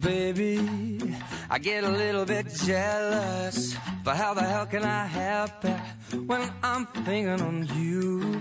baby, I get a little bit jealous, but how the hell can I help it when I'm thinking on you?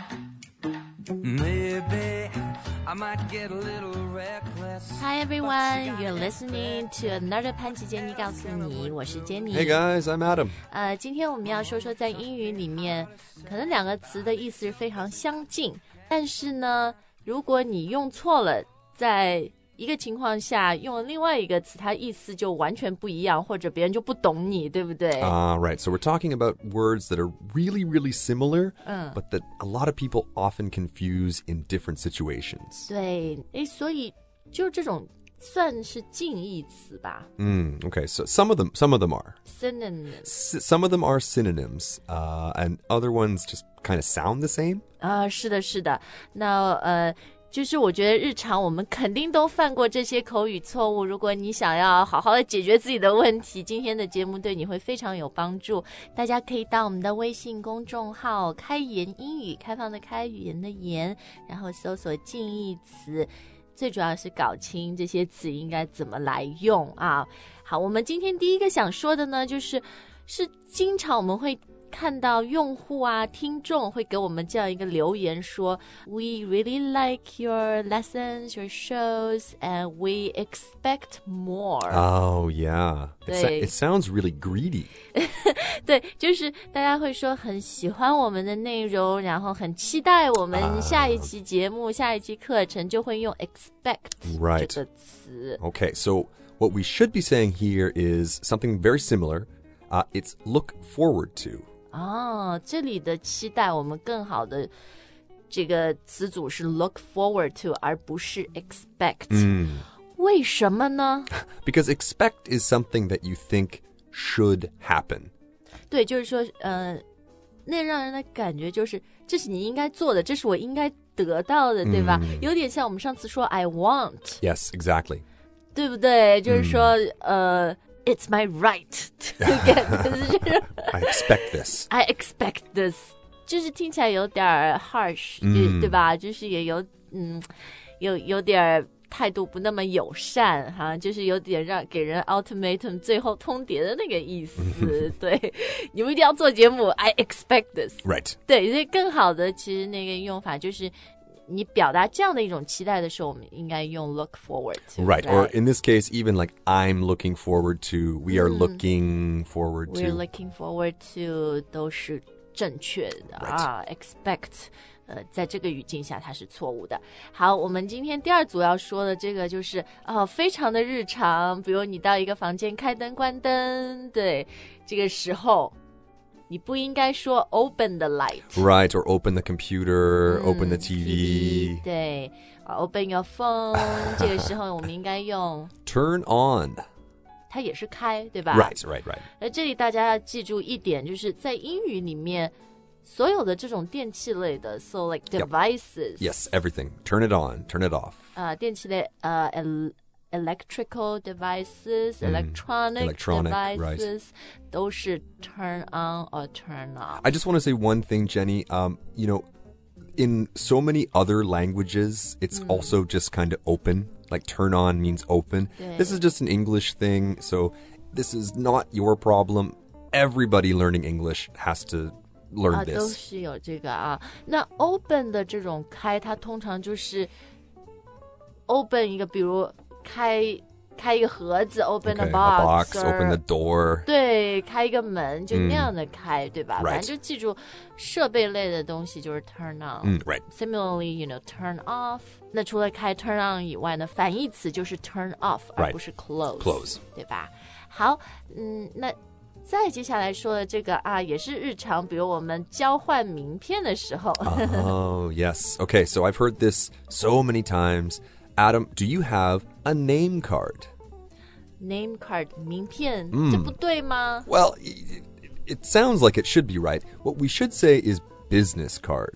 Maybe I might get a little reckless. Hi everyone, you're listening to another 潘吉杰尼告诉你，我是 Jenny. Hey guys, I'm Adam. 今天我们要说说在英语里面，可能两个词的意思是非常相近，但是呢，如果你用错了，在一个情况下用了另外一个词，它意思就完全不一样，或者别人就不懂你，对不对？ Right. So we're talking about words that are really, really similar, but that a lot of people often confuse in different situations. 对，所以就这种算是近义词吧。 Okay. So some of them are. Synonyms. Some of them are synonyms, and other ones just kind of sound the same. 是的，是的。那就是我觉得日常我们肯定都犯过这些口语错误，如果你想要好好的解决自己的问题，今天的节目对你会非常有帮助。大家可以到我们的微信公众号开言英语，开放的开，语言的言，然后搜索近义词，最主要是搞清这些词应该怎么来用啊。好，我们今天第一个想说的呢，是经常我们会看到用户啊、听众会给我们这样一个留言说 We really like your lessons, your shows, and we expect more. Oh, yeah. 对。 It sounds really greedy. 对，就是大家会说很喜欢我们的内容，然后很期待我们下一期节目、下一期课程，就会用 expect Right. 这个词。 Okay, so what we should be saying here is something very similar. It's look forward to. 这里的期待我们更好的这个词组是 look forward to 而不是 expect。为什么呢？ Because expect is something that you think should happen. 对，就是说那让人的感觉就是这是你应该做的，这是我应该得到的，对吧？有点像我们上次说 I want. Yes, exactly. 对不对？就是说It's my right to get this. I expect this. I expect this. 就是听起来有点 harsh，对吧？就是也有点态度不那么友善哈，就是有点给人 ultimatum 最后通牒的那个意思。对，你们一定要做节目 I expect this. Right. 对，所以更好的其实那个用法就是你表达这样的一种期待的时候，我们应该用 look forward to. Right. Or in this case, even like I'm looking forward to, we are looking forward to. We're looking forward to 都是正确的啊 expect 在这个语境下它是错误的。好，我们今天第二组要说的这个就是非常的日常，比如你到一个房间开灯关灯，对，这个时候你不应该说 open the light. Right, or open the computer, open the TV. 对，open your phone. 这个时候我们应该用 Turn on. 它也是开，对吧？ Right. 这里大家要记住一点，就是在英语里面所有的这种电器类的 so like devices. Yes, everything. Turn it on, turn it off. 电器类electrical devices, electronic devices, right. 都是 turn on or turn off. I just want to say one thing, Jenny. You know, in so many other languages, it's also just kind of open. Like turn on means open. This is just an English thing, so this is not your problem. Everybody learning English has to learn this. 都是有这个啊。那 open 的这种开，它通常就是open 一个，比如开一个盒子 open Okay, a box, open the door. 对，开一个门就那样的开，对吧？ Right. 反正就记住设备类的东西就是 turn on. Right. Similarly, you know, turn off. 那除了开 turn on 以外呢，反义词就是 turn off, 而不是 close, 对吧？好，那再接下来说的这个也是日常，比如我们交换名片的时候。 Oh, yes. Okay, so I've heard this so many times. Adam, do you have a name card? Name card 名片，这不对吗？ Well, it sounds like it should be right. What we should say is business card.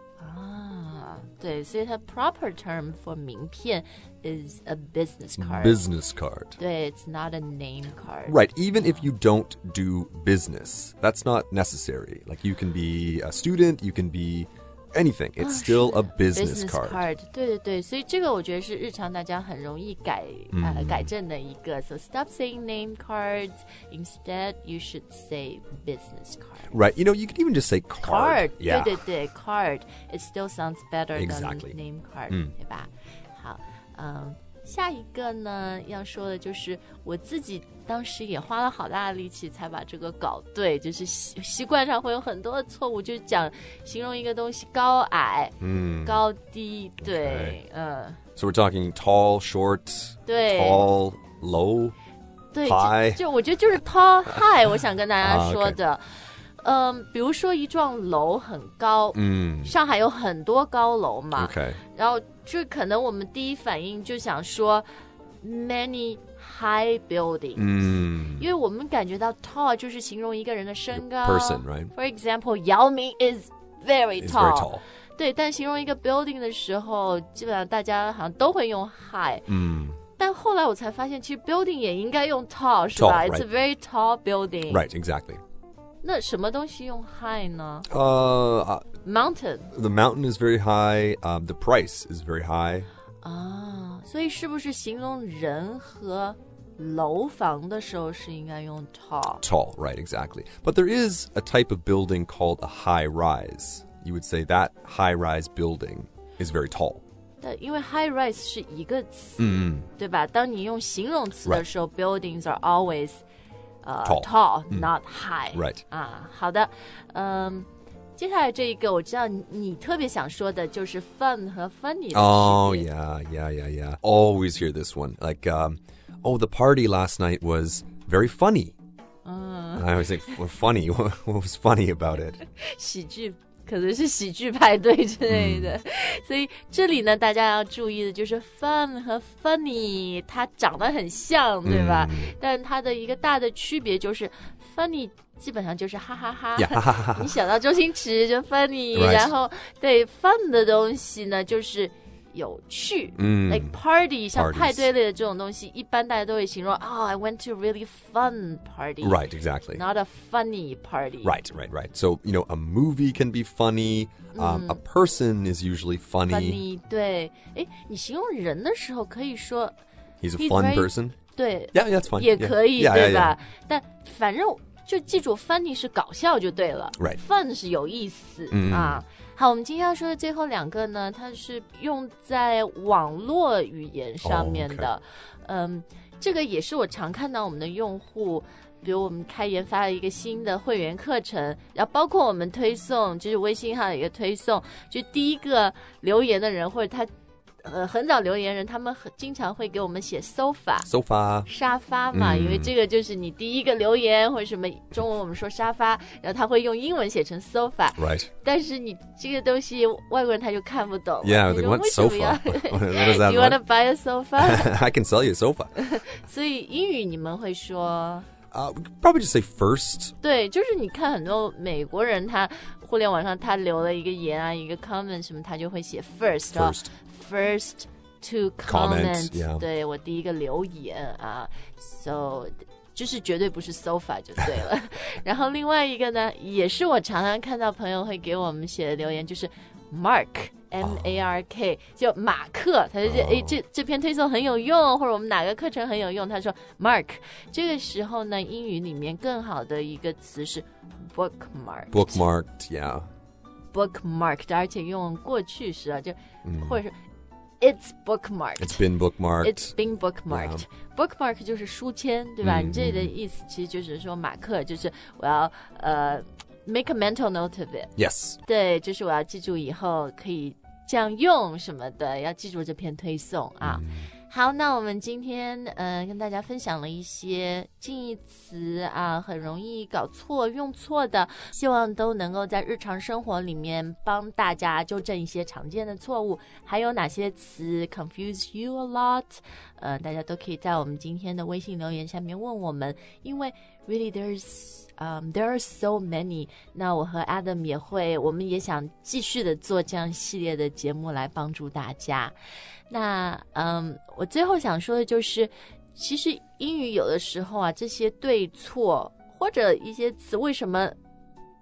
对，所以它 proper term for 名片 is a business card. Business card. 对 it's not a name card. Right, even if you don't do business, that's not necessary. Like you can be a student, you can be anything. It's still a business card. 对对对，所以这个我觉得是日常大家很容易改正的一个。So stop saying name cards. Instead, you should say business card. Right. You can even just say card. Yeah. 对对对 card. It still sounds better Exactly. than name card. 对吧？好，下一个呢要说的就是我自己当时也花了好大的力气才把这个搞对，就是习惯上会有很多的错误，就是形容一个东西高矮、高低，对， So we're talking tall, short, 对 tall, low, 对 high. 就我觉得就是 tall high 我想跟大家说的。比如说一幢楼很高，上海有很多高楼嘛， Okay. 然后就可能我们第一反应就想说 many high buildings，因为我们感觉到 tall 就是形容一个人的身高 Person, right? For example, Yao Ming is very It's tall. very tall. 对，但形容一个 building 的时候，基本上大家好像都会用 high。但后来我才发现，其实 building 也应该用 tall， 是吧 Tall, ？It's a very tall building. Right, exactly. 那什么东西用 high 呢 ？Mountain. The mountain is very high. The price is very high. 所以是不是形容人和楼房的时候是应该用 tall? Tall, right, exactly. But there is a type of building called a high rise. You would say that high rise building is very tall. 因为 high rise 是一个词，对吧？当你用形容词的时候 buildings are always tall, not high. Right. 好的，接下来这一个我知道你特别想说的就是 fun 和 funny 的区别。 Yeah. Always hear this one. Like, the party last night was very funny. And I always think, well, funny? What was funny about it? 喜剧可能是喜剧派对之类的，所以这里呢，大家要注意的就是 fun 和 funny， 它长得很像，对吧？但它的一个大的区别就是 funny 基本上就是哈哈哈， Yeah. 你想到周星驰就 funny， Right. 然后对 fun 的东西呢就是有趣，like party 像派对类的这种东西，一般大家都会形容I went to a really fun party. Right, exactly. Not a funny party. Right. So, a movie can be funny. A person is usually funny. Funny, 对，你形容人的时候可以说 He's a fun person. 对 Yeah, that's fine. 也可以， Yeah. 对吧？但反正就记住 funny 是搞笑就对了 Right. Fun 是有意思啊。好，我们今天要说的最后两个呢，它是用在网络语言上面的。这个也是我常看到我们的用户，比如我们研发了一个新的会员课程，然后包括我们推送，就是微信号的一个推送，就第一个留言的人或者他很早留言人，他们经常会给我们写 sofa 沙发嘛，因为这个就是你第一个留言或者什么中文我们说沙发，然后他会用英文写成 sofa， Right. 但是你这个东西外国人他就看不懂。 Yeah, like, what sofa? What is that? Do you want to buy a sofa? I can sell you a sofa. 所以英语你们会说 we could probably just say first. 对，就是你看很多美国人他互联网上他留了一个言啊一个 comment 什么他就会写 first to comment, yeah. 对，我第一个留言啊 so 就是绝对不是 sofa 就对了然后另外一个呢也是我常常看到朋友会给我们写的留言，就是 mark M-A-R-K 就马克，他就这篇推送很有用，或者我们哪个课程很有用，他说 mark。 这个时候呢英语里面更好的一个词是 bookmarked, yeah. bookmarked， 而且用过去时啊，就或者是It's bookmarked. It's been bookmarked. It's been bookmarked. Bookmark 就是书签，对吧？你这里的意思其实就是说马克，就是我要make a mental note of it. Yes. 对，就是我要记住以后可以这样用什么的，要记住这篇推送啊。好，那我们今天跟大家分享了一些近义词啊，很容易搞错用错的，希望都能够在日常生活里面帮大家纠正一些常见的错误。还有哪些词 confuse you a lot？大家都可以在我们今天的微信留言下面问我们，因为 really there are so many。那我和 Adam 我们也想继续的做这样系列的节目来帮助大家。那我最后想说的就是，其实英语有的时候啊，这些对错或者一些词为什么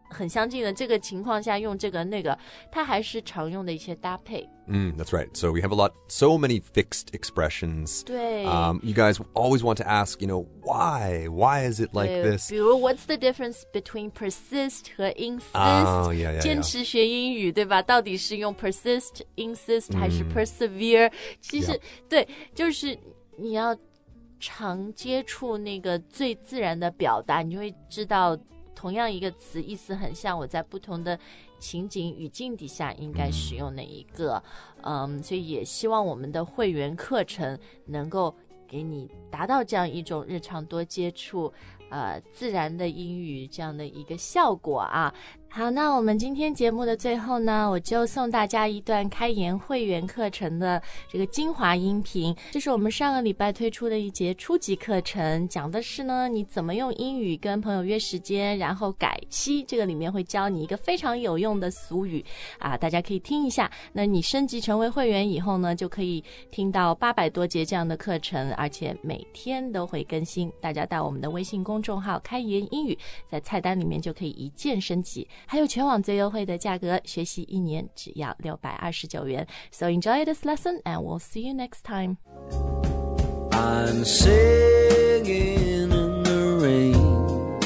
很相近的这个情况下用这个那个，它还是常用的一些搭配。 That's right. So we have so many fixed expressions. 对。 You guys always want to ask, why? Why is it like this? 比如 What's the difference between persist 和 insist? Yeah. 坚持学英语，对吧？到底是用 persist, insist 还是 persevere? 其实对，就是你要常接触那个最自然的表达，你就会知道同样一个词意思很像，我在不同的情景语境底下应该使用哪一个。所以也希望我们的会员课程能够给你达到这样一种日常多接触自然的英语这样的一个效果啊。好，那我们今天节目的最后呢，我就送大家一段开言会员课程的这个精华音频。这是我们上个礼拜推出的一节初级课程，讲的是呢你怎么用英语跟朋友约时间然后改期，这个里面会教你一个非常有用的俗语啊，大家可以听一下。那你升级成为会员以后呢，就可以听到800多节这样的课程，而且每天都会更新。大家到我们的微信公众号开言英语，在菜单里面就可以一键升级，还有全网最优惠的价格，学习1年只要629元。So enjoy this lesson and we'll see you next time. I'm singing in the rain,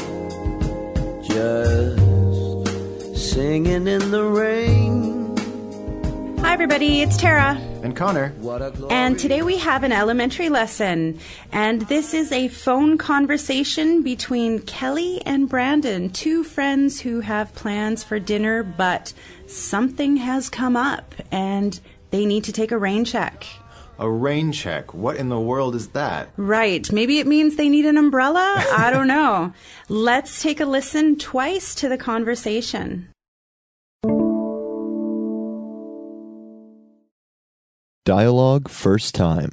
just singing in the rain. Hi everybody, it's Tara. And Connor. And today we have an elementary lesson. And this is a phone conversation between Kelly and Brandon, two friends who have plans for dinner, but something has come up and they need to take a rain check. A rain check? What in the world is that? Right. Maybe it means they need an umbrella? I don't know. Let's take a listen twice to the conversation. Dialogue first time.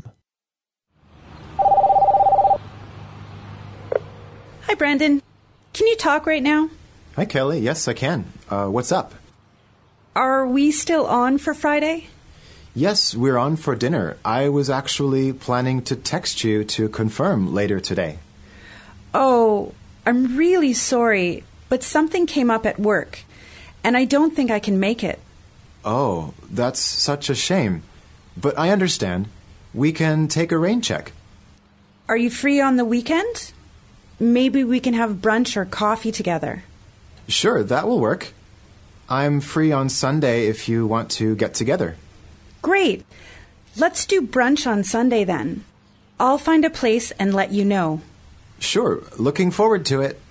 Hi, Brandon. Can you talk right now? Hi, Kelly. Yes, I can. What's up? Are we still on for Friday? Yes, we're on for dinner. I was actually planning to text you to confirm later today. Oh, I'm really sorry, but something came up at work, and I don't think I can make it. Oh, that's such a shame. But I understand. We can take a rain check. Are you free on the weekend? Maybe we can have brunch or coffee together. Sure, that will work. I'm free on Sunday if you want to get together. Great. Let's do brunch on Sunday then. I'll find a place and let you know. Sure, looking forward to it.